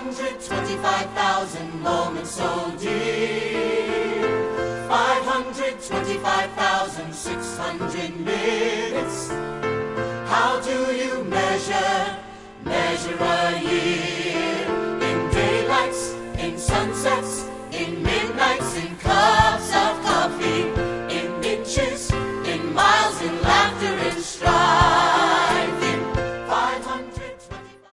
525,000 moments so dear. 525,600 minutes. How do you measure